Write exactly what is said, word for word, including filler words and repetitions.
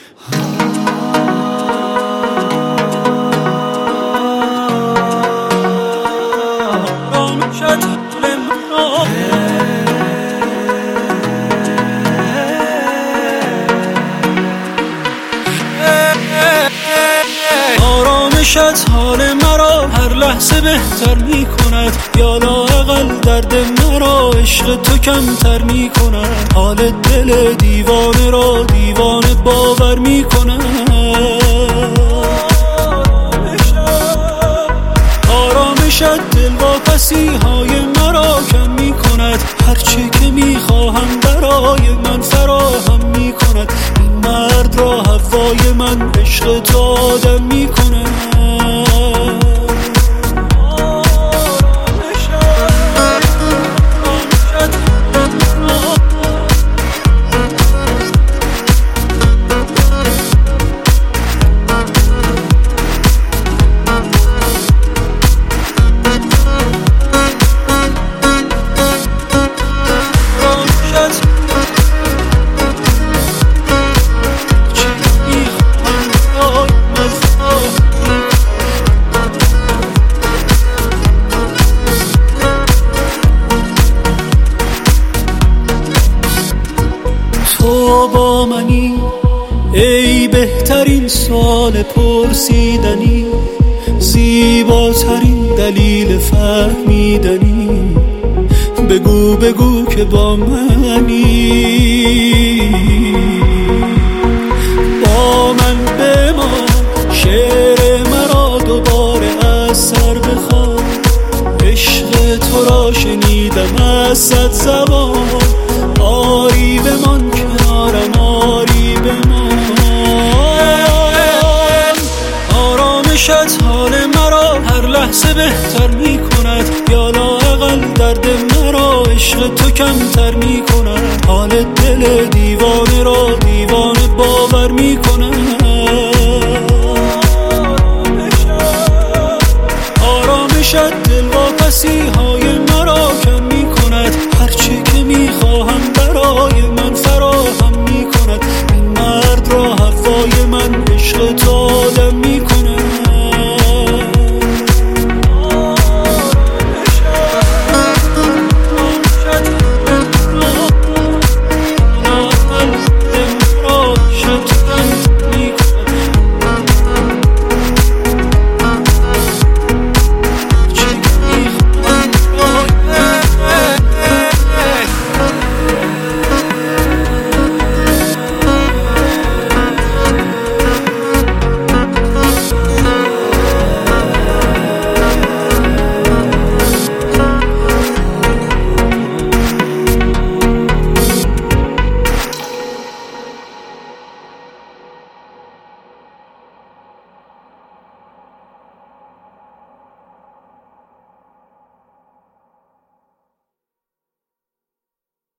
آرامشت حال مرا هر لحظه بهتر می کند، یا لااقل درد مرا عشق تو کمتر می کند. حال دل دیوانه را دیوانه باور می کند. آرامشت دلواپسی های مرا کم می کند، هرچی که می خواهم برای من فراهم می کند. این مرد را هوای من عشق تو آدم می کند. تو با منی ای بهترین سوال پرسیدنی، زیباترین دلیل فهمیدنی. بگو بگو که با منی، با من بمان شعر مرا دوباره از سر بخوان. عشق تو را شنیدم از صد زبان، آری بمان کنارم، آری بمان. آرامشت حال مرا هر لحظه بهتر می کند، یا لااقل درد مرا عشق تو کمتر می کند. حال دل دیوانه را دیوانه باور می کند. آرامشت دلواپسی های مرا کم می کند، هرچی که می خواهم